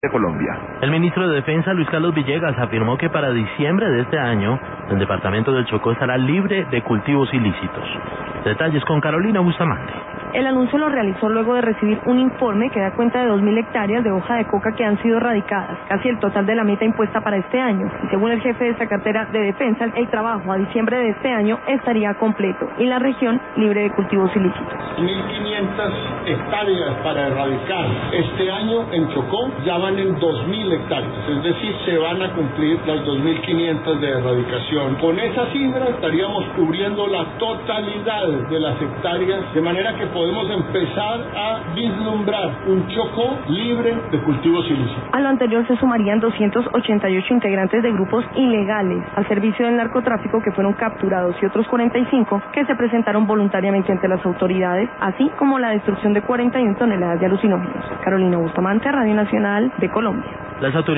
de Colombia. El ministro de Defensa, Luis Carlos Villegas, afirmó que para diciembre de este año, el departamento del Chocó estará libre de cultivos ilícitos. Detalles con Carolina Bustamante. El anuncio lo realizó luego de recibir un informe que da cuenta de 2.000 hectáreas de hoja de coca que han sido erradicadas, casi el total de la meta impuesta para este año. Y según el jefe de esta cartera de defensa, el trabajo a diciembre de este año estaría completo y la región libre de cultivos ilícitos. 1.500 hectáreas para erradicar. Este año en Chocó ya van en 2.000 hectáreas, es decir, se van a cumplir las 2.500 de erradicación. Con esa cifra estaríamos cubriendo la totalidad de las hectáreas, de manera que podemos empezar a vislumbrar un Chocó libre de cultivos ilícitos. A lo anterior se sumarían 288 integrantes de grupos ilegales al servicio del narcotráfico que fueron capturados y otros 45 que se presentaron voluntariamente ante las autoridades, así como la destrucción de 41 toneladas de alucinógenos. Carolina Bustamante, Radio Nacional de Colombia. Las autoridades